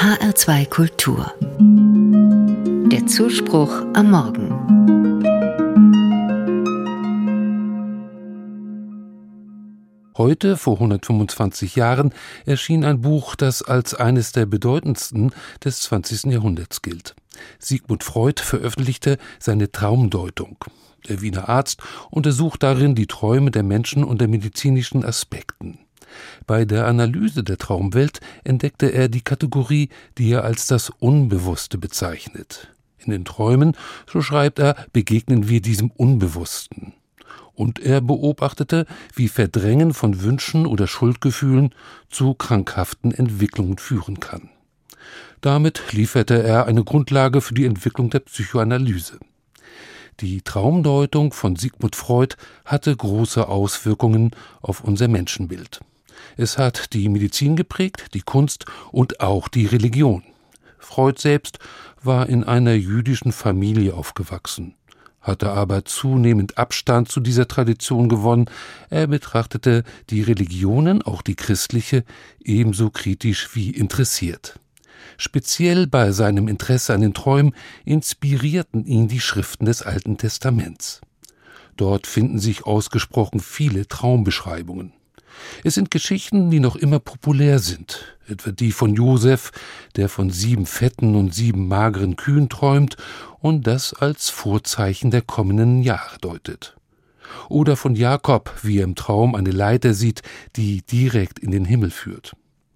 HR2 Kultur. Der Zuspruch am Morgen. Heute, vor 125 Jahren, erschien ein Buch, das als eines der bedeutendsten des 20. Jahrhunderts gilt. Sigmund Freud veröffentlichte seine Traumdeutung. Der Wiener Arzt untersucht darin die Träume der Menschen unter medizinischen Aspekten. Bei der Analyse der Traumwelt entdeckte er die Kategorie, die er als das Unbewusste bezeichnet. In den Träumen, so schreibt er, begegnen wir diesem Unbewussten. Und er beobachtete, wie Verdrängen von Wünschen oder Schuldgefühlen zu krankhaften Entwicklungen führen kann. Damit lieferte er eine Grundlage für die Entwicklung der Psychoanalyse. Die Traumdeutung von Sigmund Freud hatte große Auswirkungen auf unser Menschenbild. Es hat die Medizin geprägt, die Kunst und auch die Religion. Freud selbst war in einer jüdischen Familie aufgewachsen, hatte aber zunehmend Abstand zu dieser Tradition gewonnen. Er betrachtete die Religionen, auch die christliche, ebenso kritisch wie interessiert. Speziell bei seinem Interesse an den Träumen inspirierten ihn die Schriften des Alten Testaments. Dort finden sich ausgesprochen viele Traumbeschreibungen. Es sind Geschichten, die noch immer populär sind, etwa die von Josef, der von 7 fetten und 7 mageren Kühen träumt und das als Vorzeichen der kommenden Jahre deutet. Oder von Jakob, wie er im Traum eine Leiter sieht, die direkt in den Himmel führt.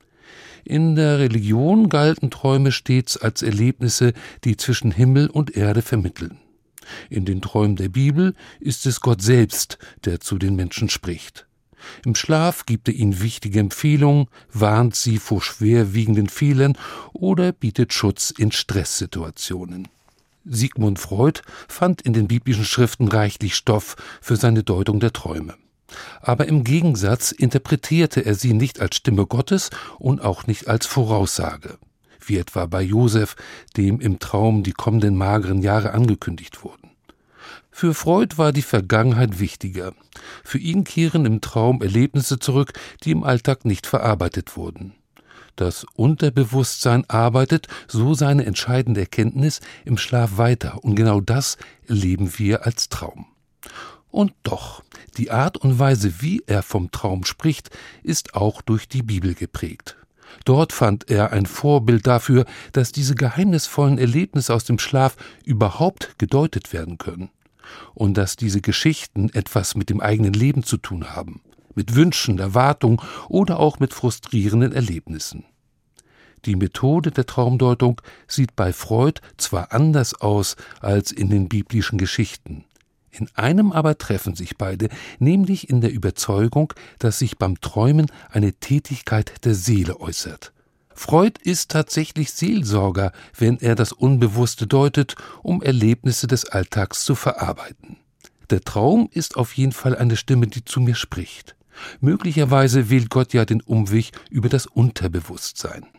In der Religion galten Träume stets als Erlebnisse, die zwischen Himmel und Erde vermitteln. In den Träumen der Bibel ist es Gott selbst, der zu den Menschen spricht. Im Schlaf gibt er ihnen wichtige Empfehlungen, warnt sie vor schwerwiegenden Fehlern oder bietet Schutz in Stresssituationen. Sigmund Freud fand in den biblischen Schriften reichlich Stoff für seine Deutung der Träume. Aber im Gegensatz interpretierte er sie nicht als Stimme Gottes und auch nicht als Voraussage, wie etwa bei Josef, dem im Traum die kommenden mageren Jahre angekündigt wurden. Für Freud war die Vergangenheit wichtiger. Für ihn kehren im Traum Erlebnisse zurück, die im Alltag nicht verarbeitet wurden. Das Unterbewusstsein arbeitet, so seine entscheidende Erkenntnis, im Schlaf weiter, und genau das erleben wir als Traum. Und doch, die Art und Weise, wie er vom Traum spricht, ist auch durch die Bibel geprägt. Dort fand er ein Vorbild dafür, dass diese geheimnisvollen Erlebnisse aus dem Schlaf überhaupt gedeutet werden können. Und dass diese Geschichten etwas mit dem eigenen Leben zu tun haben, mit Wünschen, Erwartungen oder auch mit frustrierenden Erlebnissen. Die Methode der Traumdeutung sieht bei Freud zwar anders aus als in den biblischen Geschichten. In einem aber treffen sich beide, nämlich in der Überzeugung, dass sich beim Träumen eine Tätigkeit der Seele äußert. Freud ist tatsächlich Seelsorger, wenn er das Unbewusste deutet, um Erlebnisse des Alltags zu verarbeiten. Der Traum ist auf jeden Fall eine Stimme, die zu mir spricht. Möglicherweise wählt Gott ja den Umweg über das Unterbewusstsein.